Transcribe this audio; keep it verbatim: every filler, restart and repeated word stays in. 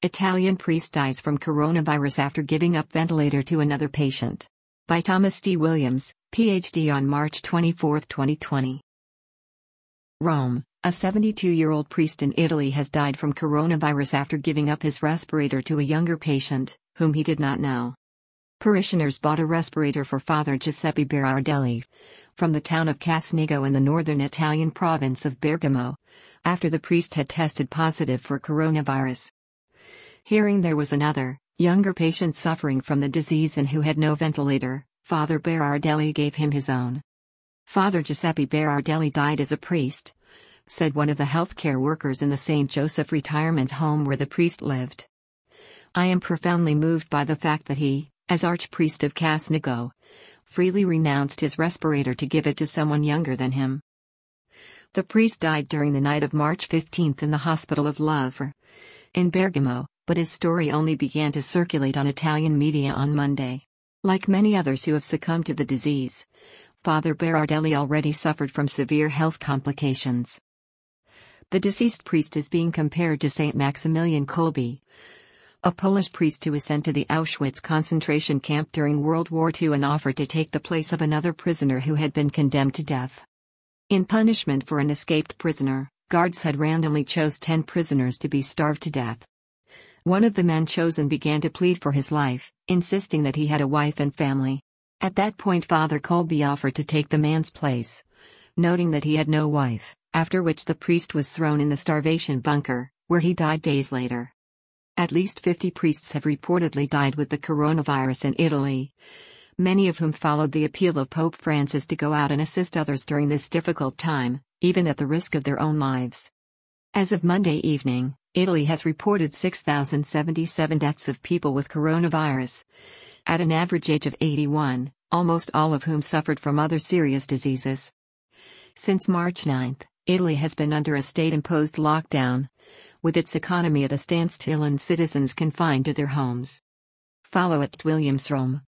Italian priest dies from coronavirus after giving up ventilator to another patient. By Thomas D. Williams, P H D on March twenty-fourth, twenty twenty. Rome, a seventy-two-year-old priest in Italy has died from coronavirus after giving up his respirator to a younger patient, whom he did not know. Parishioners bought a respirator for Father Giuseppe Berardelli from the town of Casnigo in the northern Italian province of Bergamo, after the priest had tested positive for coronavirus. Hearing there was another, younger patient suffering from the disease and who had no ventilator, Father Berardelli gave him his own. Father Giuseppe Berardelli died as a priest, said one of the healthcare workers in the Saint Joseph retirement home where the priest lived. I am profoundly moved by the fact that he, as Archpriest of Casnigo, freely renounced his respirator to give it to someone younger than him. The priest died during the night of March fifteenth in the Hospital of Louvre in Bergamo, but his story only began to circulate on Italian media on Monday. Like many others who have succumbed to the disease, Father Berardelli already suffered from severe health complications. The deceased priest is being compared to Saint Maximilian Kolbe, a Polish priest who was sent to the Auschwitz concentration camp during World War Two and offered to take the place of another prisoner who had been condemned to death. In punishment for an escaped prisoner, guards had randomly chose ten prisoners to be starved to death. One of the men chosen began to plead for his life, insisting that he had a wife and family. At that point Father Kolbe offered to take the man's place, noting that he had no wife, after which the priest was thrown in the starvation bunker, where he died days later. At least fifty priests have reportedly died with the coronavirus in Italy, many of whom followed the appeal of Pope Francis to go out and assist others during this difficult time, even at the risk of their own lives. As of Monday evening, Italy has reported six thousand seventy-seven deaths of people with coronavirus, at an average age of eighty-one, almost all of whom suffered from other serious diseases. Since March ninth, Italy has been under a state-imposed lockdown, with its economy at a standstill and citizens confined to their homes. Follow at Williams Rome.